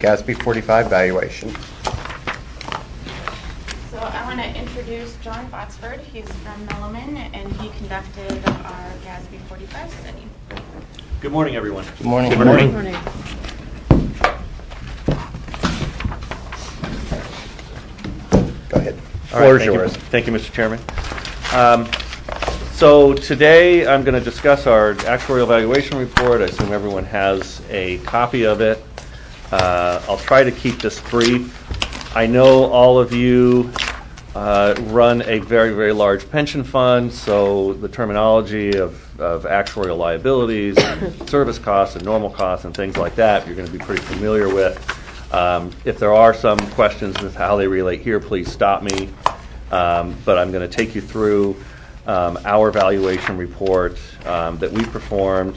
GASB 45 valuation. So I want to introduce John Botsford. He's from Milliman, and he conducted our GASB 45 study. Good morning, everyone. Good morning. Good morning. Good morning. Go ahead. All Floor right, is yours. Thank you, Mr. Chairman. So today I'm going to discuss our actuarial valuation report. I assume everyone has a copy of it. I'll try to keep this brief. I know all of you run a very, very large pension fund, so the terminology of actuarial liabilities and service costs and normal costs and things like that you're going to be pretty familiar with. If there are some questions with how they relate here, please stop me. But I'm going to take you through our valuation report that we performed.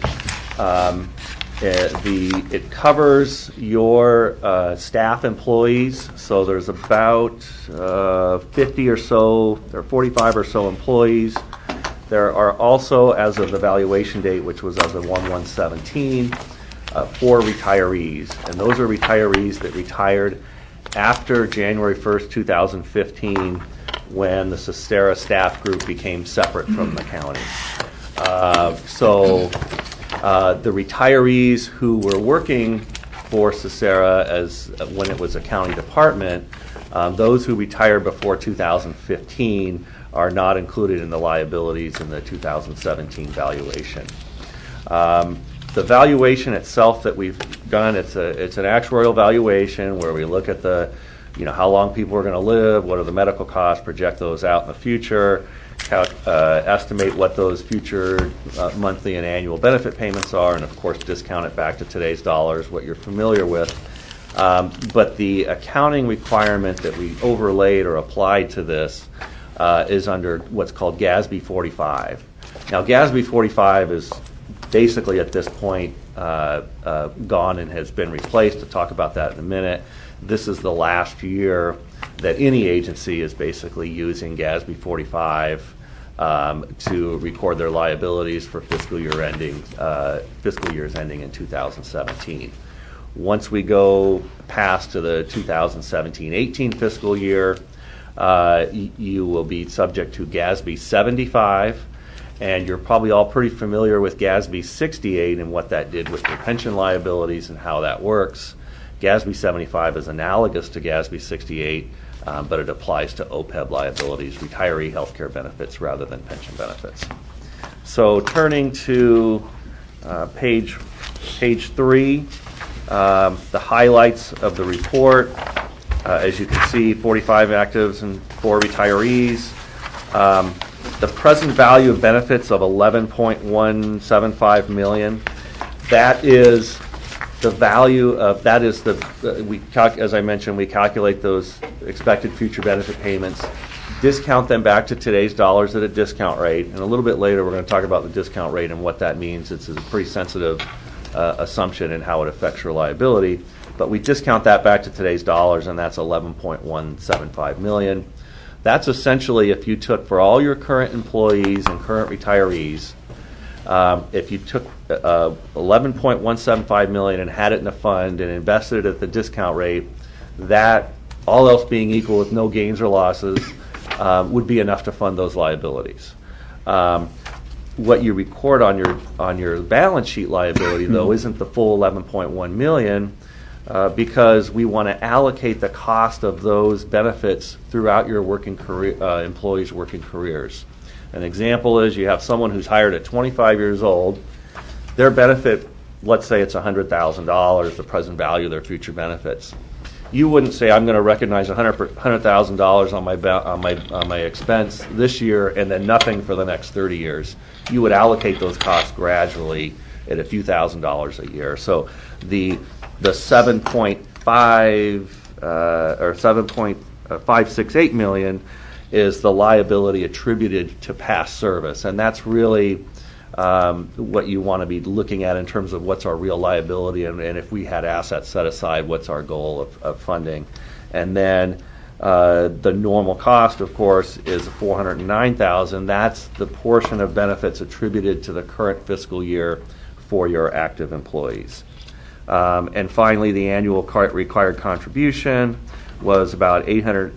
It covers your staff employees, so there's about 50 or so, or 45 or so employees. There are also, as of the valuation date, which was as of 1/1/17, 4 retirees, and those are retirees that retired after January 1st, 2015, when the Cestera staff group became separate from the county. The retirees who were working for Cestera as when it was a county department, those who retired before 2015 are not included in the liabilities in the 2017 valuation. The valuation itself that we've done, it's an actuarial valuation where we look at how long people are going to live, what are the medical costs, project those out in the future, estimate what those future monthly and annual benefit payments are, and of course discount it back to today's dollars, what you're familiar with. But the accounting requirement that we overlaid or applied to this is under what's called GASB 45. Now GASB 45 is basically at this point gone and has been replaced. To talk about that in a minute. This is the last year that any agency is basically using GASB 45 to record their liabilities for fiscal years ending in 2017. Once we go past to the 2017-18 fiscal year, you will be subject to GASB 75. And you're probably all pretty familiar with GASB 68 and what that did with your pension liabilities and how that works. GASB 75 is analogous to GASB 68, but it applies to OPEB liabilities, retiree health care benefits, rather than pension benefits. So turning to page 3, the highlights of the report. As you can see, 45 actives and 4 retirees. The present value of benefits of $11.175 million. That is the value of as I mentioned, we calculate those expected future benefit payments, discount them back to today's dollars at a discount rate, and a little bit later we're going to talk about the discount rate and what that means. It's a pretty sensitive assumption in how it affects your liability, but we discount that back to today's dollars, and that's $11.175 million. That's essentially if you took for all your current employees and current retirees, if you took $11.175 million and had it in a fund and invested it at the discount rate, that, all else being equal with no gains or losses, would be enough to fund those liabilities. What you record on your balance sheet liability, though, isn't the full $11.1 million. Because we want to allocate the cost of those benefits throughout your employees' working careers. An example is you have someone who's hired at 25 years old. Their benefit, let's say it's $100,000, the present value of their future benefits. You wouldn't say, I'm going to recognize $100,000 on my expense this year and then nothing for the next 30 years. You would allocate those costs gradually at a few $1,000s a year. So the 7.5 or 7.568 million is the liability attributed to past service, and that's really what you want to be looking at in terms of what's our real liability, and if we had assets set aside, what's our goal of funding. And then the normal cost, of course, is $409,000. That's the portion of benefits attributed to the current fiscal year for your active employees. And finally, the annual required contribution was about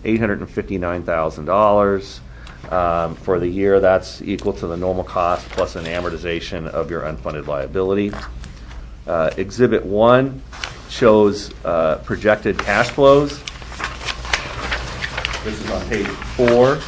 $859,000. For the year, that's equal to the normal cost plus an amortization of your unfunded liability. Exhibit 1 shows projected cash flows. This is on page 4.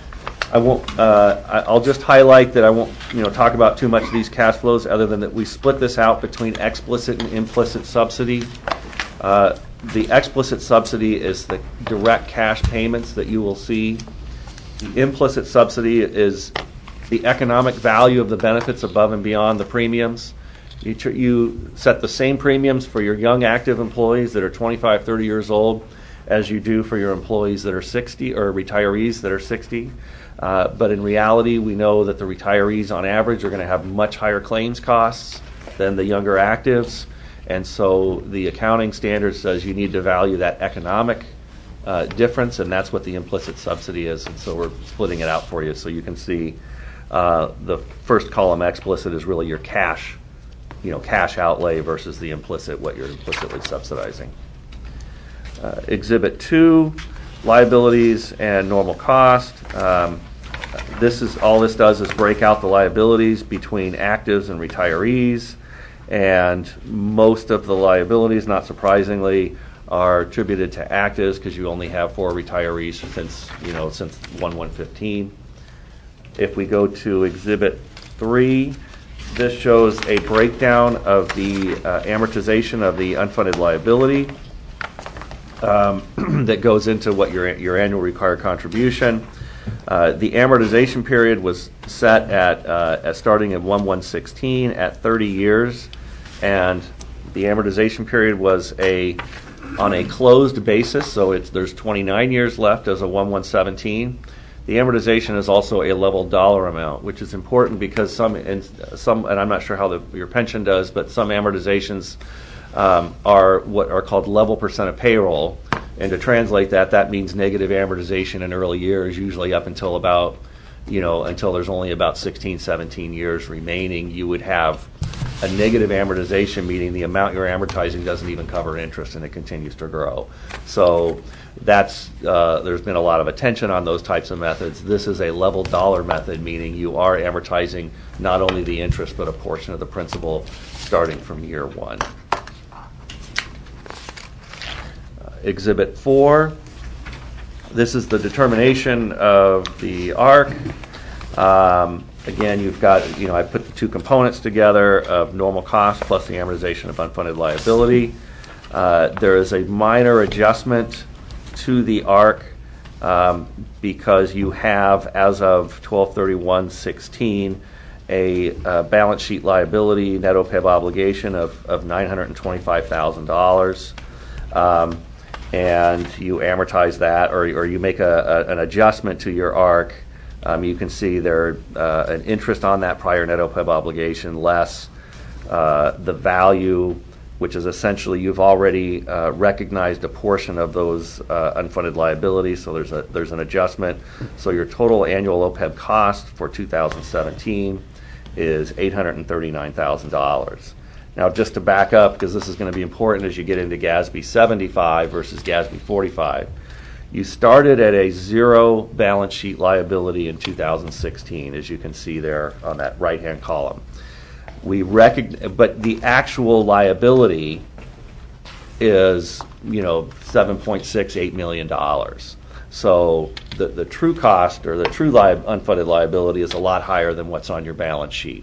I'll just highlight that I won't talk about too much of these cash flows, other than that we split this out between explicit and implicit subsidy. The explicit subsidy is the direct cash payments that you will see. The implicit subsidy is the economic value of the benefits above and beyond the premiums. You set the same premiums for your young active employees that are 25, 30 years old as you do for your employees that are 60 or retirees that are 60. But in reality, we know that the retirees on average are going to have much higher claims costs than the younger actives. And so the accounting standard says you need to value that economic difference, and that's what the implicit subsidy is. And so we're splitting it out for you so you can see the first column explicit is really your cash, cash outlay versus the implicit, what you're implicitly subsidizing. Exhibit 2, liabilities and normal cost. This does is break out the liabilities between actives and retirees. And most of the liabilities, not surprisingly, are attributed to actives because you only have 4 retirees since 1/1/15. If we go to Exhibit 3, this shows a breakdown of the amortization of the unfunded liability that goes into what your annual required contribution. The amortization period was set at starting in 1/1/16 at 30 years, and the amortization period was on a closed basis, so there's 29 years left as of 1/1/17. The amortization is also a level dollar amount, which is important because some, and I'm not sure how your pension does, but some amortizations are what are called level percent of payroll. And to translate that means negative amortization in early years, usually up until about, until there's only about 16, 17 years remaining, you would have a negative amortization, meaning the amount you're amortizing doesn't even cover interest and it continues to grow. So there's been a lot of attention on those types of methods. This is a level dollar method, meaning you are amortizing not only the interest but a portion of the principal starting from year 1. Exhibit 4, this is the determination of the ARC. Again, you've got, I put the 2 components together of normal cost plus the amortization of unfunded liability. There is a minor adjustment to the ARC because you have, as of 12/31/16, a balance sheet liability net OPEB obligation of $925,000. And you amortize that, or you make an adjustment to your ARC. You can see there an interest on that prior net OPEB obligation less the value, which is essentially you've already recognized a portion of those unfunded liabilities. So there's an adjustment. So your total annual OPEB cost for 2017 is $839,000. Now, just to back up, because this is going to be important as you get into GASB 75 versus GASB 45, you started at a 0 balance sheet liability in 2016, as you can see there on that right-hand column. But the actual liability is, $7.68 million. So the true cost, or the true unfunded liability, is a lot higher than what's on your balance sheet.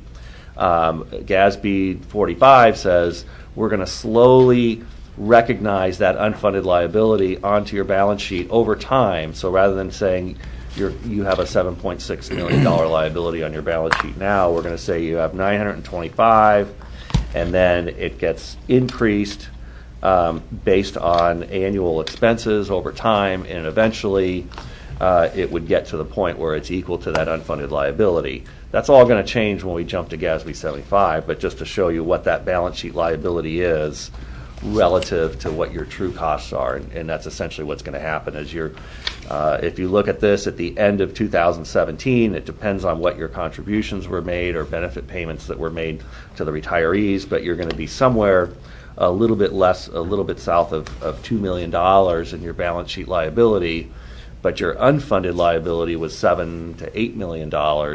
GASB 45 says we're going to slowly recognize that unfunded liability onto your balance sheet over time. So rather than saying you have a $7.6 million liability on your balance sheet now, we're going to say you have $925, and then it gets increased based on annual expenses over time, and eventually it would get to the point where it's equal to that unfunded liability. That's all going to change when we jump to GASB 75, but just to show you what that balance sheet liability is relative to what your true costs are, and that's essentially what's going to happen. If you look at this at the end of 2017, it depends on what your contributions were made or benefit payments that were made to the retirees, but you're going to be somewhere a little bit south of $2 million in your balance sheet liability, but your unfunded liability was $7 to $8 million.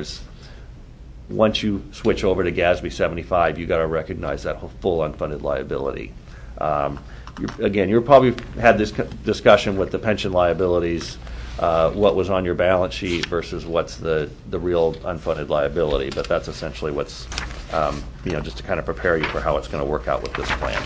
Once you switch over to GASB 75, you got to recognize that full unfunded liability. You're probably had this discussion with the pension liabilities, what was on your balance sheet versus what's the real unfunded liability, but that's essentially what's, just to kind of prepare you for how it's going to work out with this plan.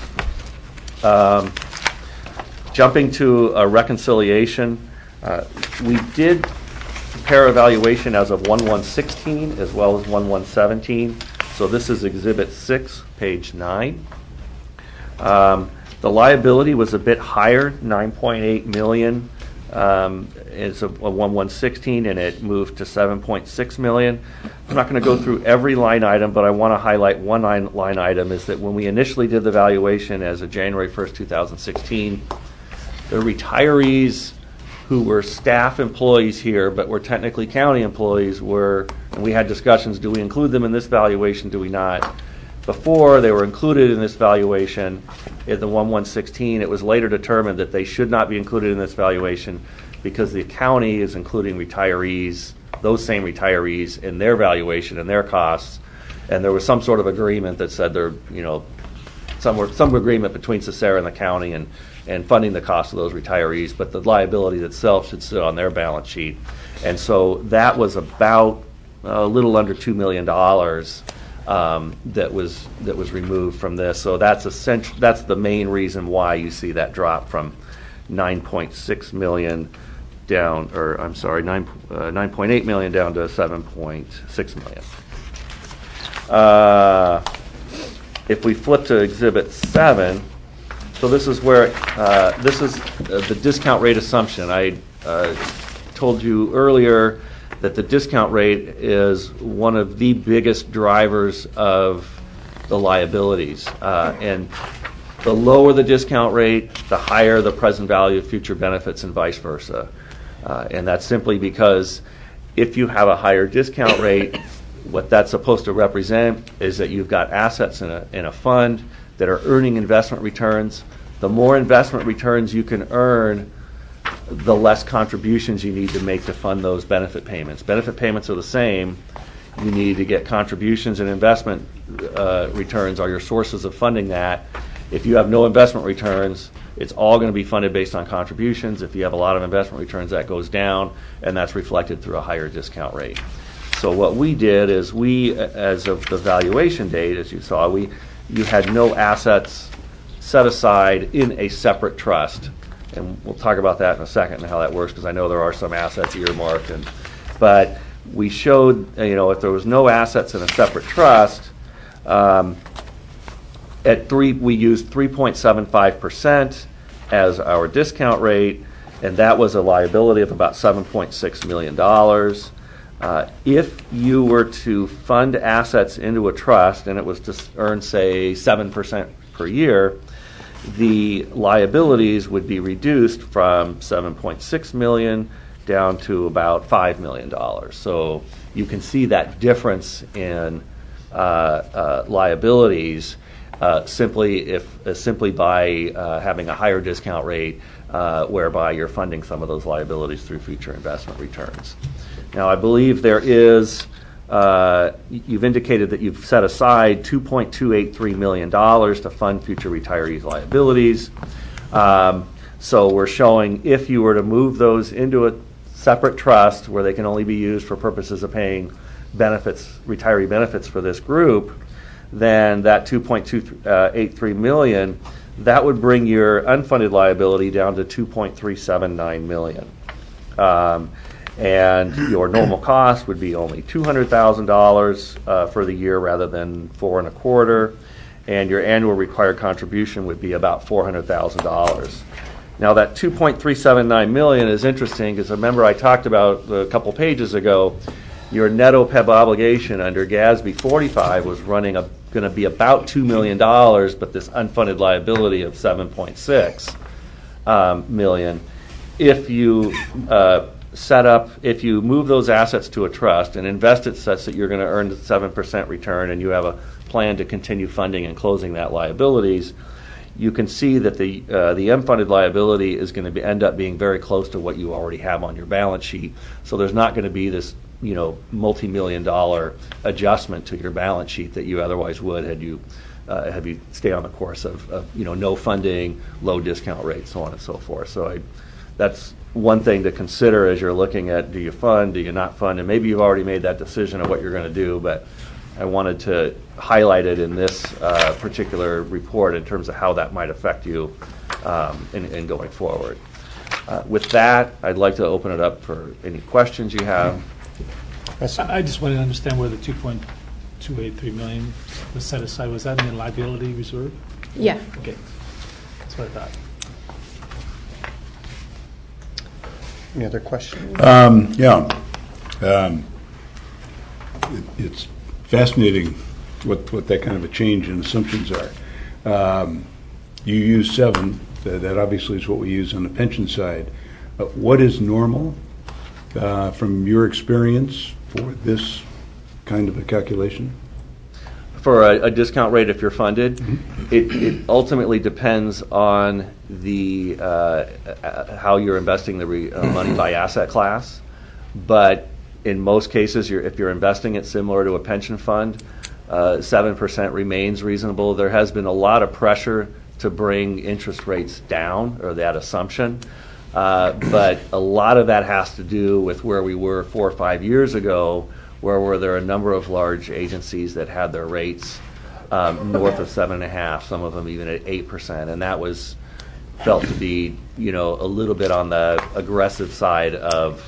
Jumping to a reconciliation, we did prepare evaluation as of 1/1/16 as well as 1/1/17. So this is Exhibit 6, page 9. The liability was a bit higher, $9.8 million. It's a 1/1/16, and it moved to $7.6 million. I'm not going to go through every line item, but I want to highlight one line item is that when we initially did the valuation as of January 1st, 2016, the retirees who were staff employees here but were technically county employees and we had discussions, do we include them in this valuation, do we not? Before they were included in this valuation in the 1/1/16, it was later determined that they should not be included in this valuation because the county is including retirees, those same retirees, in their valuation and their costs, and there was some sort of agreement that said some agreement between Sisera and the county and funding the cost of those retirees, but the liability itself should sit on their balance sheet. And so that was about a little under $2 million that was removed from this. So that's the main reason why you see that drop from $9.6 million down, or I'm sorry, $9.8 million down to $7.6 million. If we flip to Exhibit 7, so this is where this is the discount rate assumption. I told you earlier that the discount rate is one of the biggest drivers of the liabilities. And the lower the discount rate, the higher the present value of future benefits and vice versa. And that's simply because if you have a higher discount rate, what that's supposed to represent is that you've got assets in a fund that are earning investment returns. The more investment returns you can earn, the less contributions you need to make to fund those benefit payments. Benefit payments are the same. You need to get contributions, and investment returns are your sources of funding that. If you have no investment returns, it's all going to be funded based on contributions. If you have a lot of investment returns, that goes down, and that's reflected through a higher discount rate. So what we did is as of the valuation date, as you saw, you had no assets set aside in a separate trust. And we'll talk about that in a second and how that works, because I know there are some assets earmarked. But we showed, if there was no assets in a separate trust, we used 3.75% as our discount rate, and that was a liability of about $7.6 million. If you were to fund assets into a trust and it was to earn, say, 7% per year, the liabilities would be reduced from $7.6 million down to about $5 million. So you can see that difference in liabilities simply by having a higher discount rate, whereby you're funding some of those liabilities through future investment returns. Now, I believe there is, you've indicated that you've set aside $2.283 million to fund future retirees' liabilities. So we're showing if you were to move those into a separate trust where they can only be used for purposes of paying retiree benefits for this group, then that $2.283 million, that would bring your unfunded liability down to $2.379 million. And your normal cost would be only $200,000 for the year rather than $4.25, and your annual required contribution would be about $400,000. Now that $2.379 million is interesting because remember I talked about a couple pages ago, your net OPEB obligation under GASB 45 was going to be about $2 million, but this unfunded liability of $7.6 million. If you if you move those assets to a trust and invest it such that you're going to earn the 7% return and you have a plan to continue funding and closing that liabilities, you can see that the unfunded liability is going to end up being very close to what you already have on your balance sheet. So there's not going to be this multi-million-dollar adjustment to your balance sheet that you otherwise would had you stay on the course of no funding, low discount rate, so on and so forth. So that's one thing to consider as you're looking at, do you fund, do you not fund, and maybe you've already made that decision of what you're going to do, but I wanted to highlight it in this particular report in terms of how that might affect you in going forward. With that, I'd like to open it up for any questions you have. I just wanted to understand where the $2.283 million was set aside. Was that in the liability reserve? Yeah. Okay, that's what I thought. Any other questions? It's fascinating what that kind of a change in assumptions are. You use 7. That obviously is what we use on the pension side. What is normal from your experience for this kind of a calculation? For a discount rate if you're funded, it ultimately depends on the how you're investing the money by asset class. But in most cases, if you're investing it similar to a pension fund, 7% remains reasonable. There has been a lot of pressure to bring interest rates down, or that assumption. But a lot of that has to do with where we were 4 or 5 years ago, where there are a number of large agencies that had their rates north of 7.5%, some of them even at 8%, and that was felt to be a little bit on the aggressive side of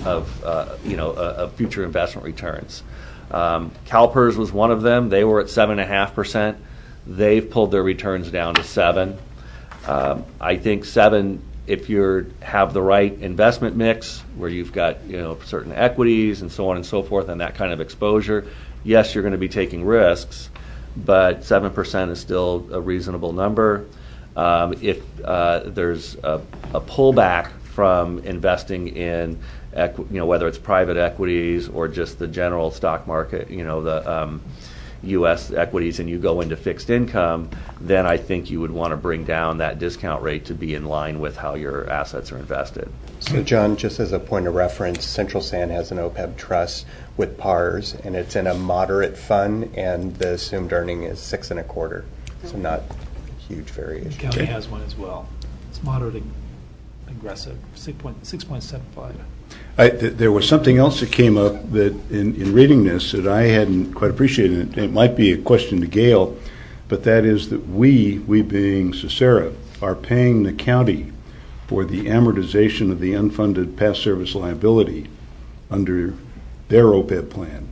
future investment returns. CalPERS was one of them. They were at 7.5%. They've pulled their returns down to 7%. I think 7%. If you have the right investment mix where you've got certain equities and so on and so forth and that kind of exposure, yes, you're going to be taking risks, but 7% is still a reasonable number. If there's a pullback from investing in whether it's private equities or just the general stock market, the U.S. equities, and you go into fixed income, then I think you would want to bring down that discount rate to be in line with how your assets are invested. So, John, just as a point of reference, Central SAN has an OPEB trust with PARS, and it's in a moderate fund, and the assumed earning is 6.25%. So not huge variation. The county has one as well. It's moderate aggressive, 6.75. There was something else that came up that in reading this that I hadn't quite appreciated. It might be a question to Gail, but that is that we being Cesera, are paying the county for the amortization of the unfunded past service liability under their OPEB plan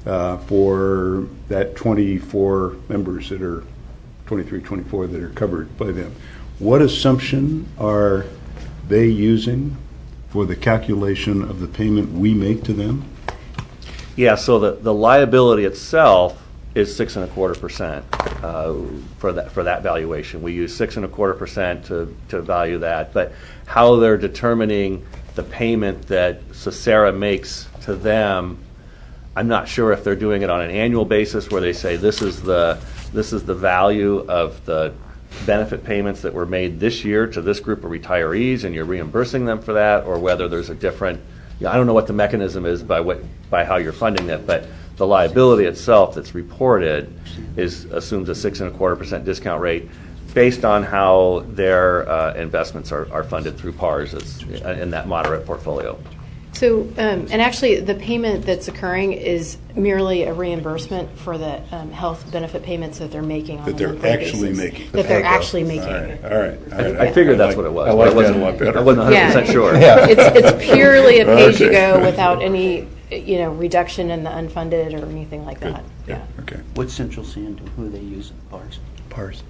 for that 24 members that are 23, 24 that are covered by them. What assumption are they using for the calculation of the payment we make to them? Yeah, so the liability itself is 6.25% for that valuation. We use 6.25% to value that, but how they're determining the payment that Cesera makes to them, I'm not sure if they're doing it on an annual basis where they say this is the value of the benefit payments that were made this year to this group of retirees and you're reimbursing them for that, or whether there's a different, I don't know what the mechanism is by how you're funding that, but the liability itself that's reported assumes a 6.25% discount rate based on how their investments are funded through PARS in that moderate portfolio. So, and actually the payment that's occurring is merely a reimbursement for the health benefit payments that they're making on That they're actually making. That they're actually making. All right. I figured that's what it was. I like but that a lot better. I wasn't 100% sure. Yeah. It's purely a pay-as-you-go without any reduction in the unfunded or anything like that. Yeah. Okay. What's Central SAN do? Who do they use in PARS? PARS.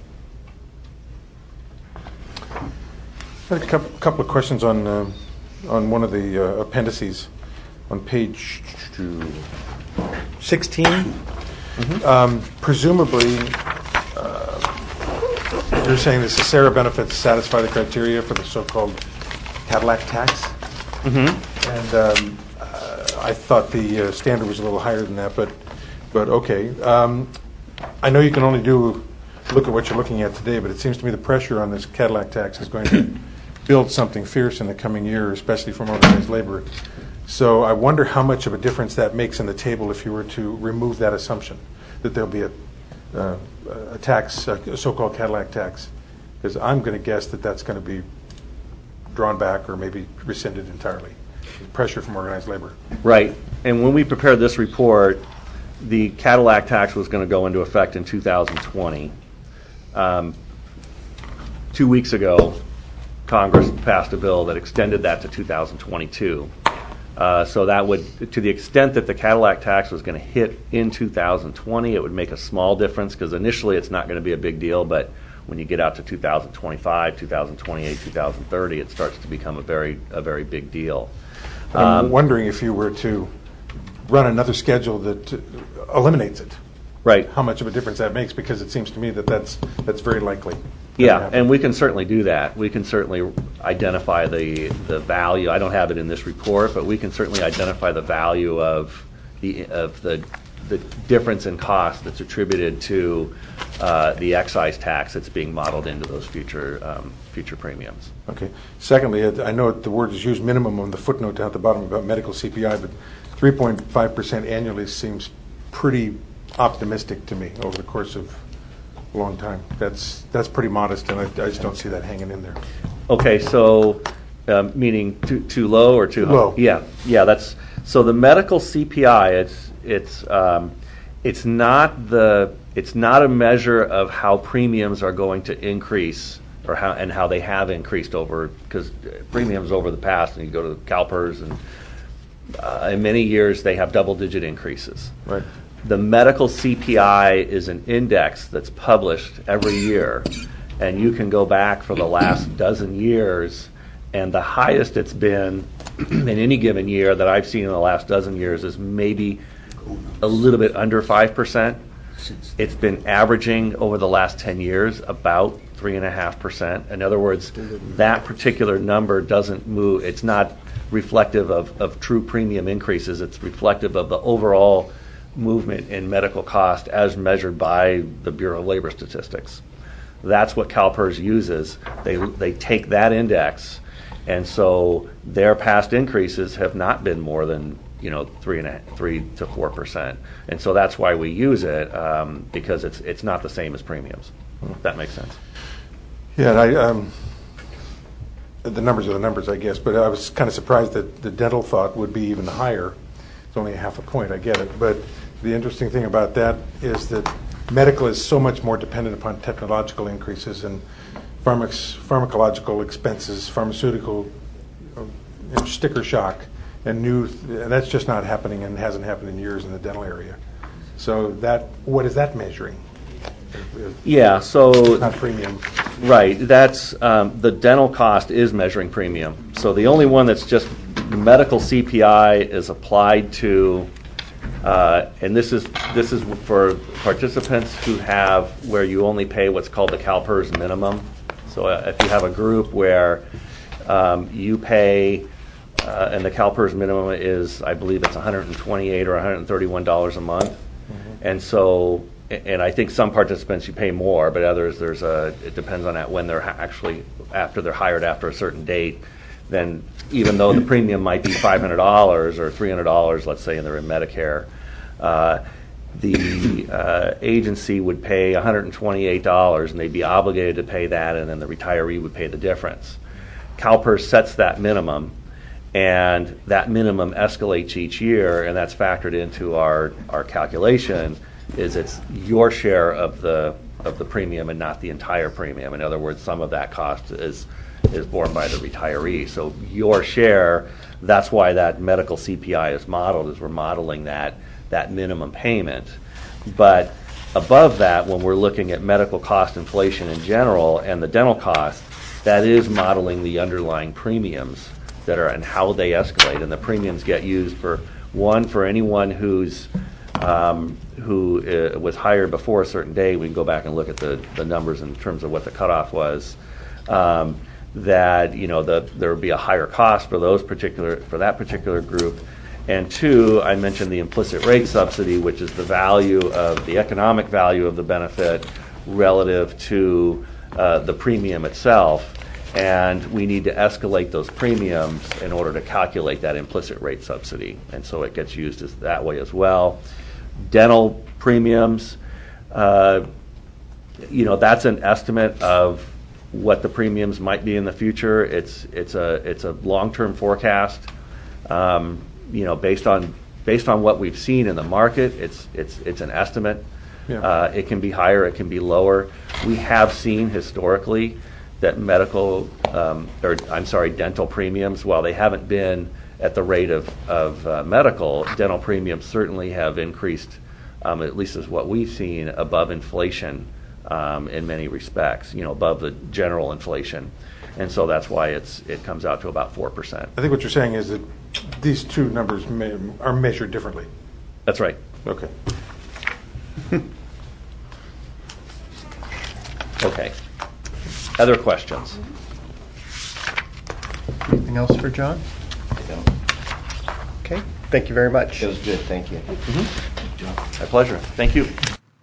I had a couple of questions on one of the appendices on page 16. Presumably, you're saying the Cesera benefits satisfy the criteria for the so-called Cadillac tax. And I thought the standard was a little higher than that, but okay. I know you can only look at what you're looking at today, but it seems to me the pressure on this Cadillac tax is going to build something fierce in the coming year, especially from organized labor. So I wonder how much of a difference that makes in the table if you were to remove that assumption that there'll be a tax, a so-called Cadillac tax, because I'm going to guess that that's going to be drawn back or maybe rescinded entirely. Pressure from organized labor. Right. And when we prepared this report, the Cadillac tax was going to go into effect in 2020. 2 weeks ago, Congress passed a bill that extended that to 2022. So that would, to the extent that the Cadillac tax was going to hit in 2020, it would make a small difference because initially it's not going to be a big deal, but when you get out to 2025, 2028, 2030, it starts to become a very big deal. I'm wondering if you were to run another schedule that eliminates it. Right. How much of a difference that makes, because it seems to me that that's very likely. Yeah, and we can certainly do that. We can certainly identify the value. I don't have it in this report, but we can certainly identify the value of the difference in cost that's attributed to the excise tax that's being modeled into those future premiums. Okay. Secondly, I know the word is used minimum on the footnote down at the bottom about medical CPI, but 3.5% annually seems pretty optimistic to me over the course of a long time. That's pretty modest, and I just don't see that hanging in there. Okay, so meaning too low or too high? Low. Yeah. That's so the medical CPI. It's not a measure of how premiums are going to increase or how they have increased over, because premiums over the past, and you go to CalPERS, and in many years they have double-digit increases. Right. The medical CPI is an index that's published every year, and you can go back for the last dozen years, and the highest it's been in any given year that I've seen in the last dozen years is maybe a little bit under 5%. It's been averaging over the last 10 years about 3.5%. In other words, that particular number doesn't move. It's not reflective of true premium increases. It's reflective of the overall movement in medical cost as measured by the Bureau of Labor Statistics. That's what CalPERS uses. They take that index, and so their past increases have not been more than 3 to 4%, and so that's why we use it, because it's not the same as premiums. If that makes sense. Yeah, the numbers are the numbers, I guess, but I was kind of surprised that the dental thought would be even higher. It's only 0.5 point, I get it, but the interesting thing about that is that medical is so much more dependent upon technological increases and pharmacological expenses, pharmaceutical sticker shock, and that's just not happening and hasn't happened in years in the dental area. So what is that measuring? Yeah, so not premium. Right, that's the dental cost is measuring premium. So the only one that's just medical CPI is applied to, and this is for participants who have where you only pay what's called the CalPERS minimum. So if you have a group where you pay, and the CalPERS minimum is, I believe it's $128 or $131 a month, and so. And I think some participants you pay more, but others it depends on when they're actually after they're hired after a certain date. Then even though the premium might be $500 or $300, let's say, and they're in Medicare, the agency would pay $128, and they'd be obligated to pay that, and then the retiree would pay the difference. CalPERS sets that minimum, and that minimum escalates each year, and that's factored into our calculation. Is it's your share of the premium and not the entire premium. In other words, some of that cost is borne by the retiree. So your share, that's why that medical CPI is modeled, is we're modeling that minimum payment. But above that, when we're looking at medical cost inflation in general and the dental cost, that is modeling the underlying premiums that are and how they escalate. And the premiums get used for anyone who was hired before a certain day. We can go back and look at the numbers in terms of what the cutoff was. That there would be a higher cost for that particular group, And two, I mentioned the implicit rate subsidy, which is the value of the economic value of the benefit relative to the premium itself. And we need to escalate those premiums in order to calculate that implicit rate subsidy. And so it gets used that way as well. Dental premiums, that's an estimate of what the premiums might be in the future. It's a long-term forecast. Based on what we've seen in the market, it's an estimate. Yeah. It can be higher, it can be lower. We have seen historically that dental premiums, while they haven't been at the rate of medical, dental premiums certainly have increased, at least as what we've seen, above inflation in many respects, above the general inflation. And so that's why it comes out to about 4%. I think what you're saying is that these two numbers are measured differently. That's right. Okay. Okay. Other questions? Anything else for John? I don't. Okay, thank you very much. It was good, thank you. My pleasure. Thank you.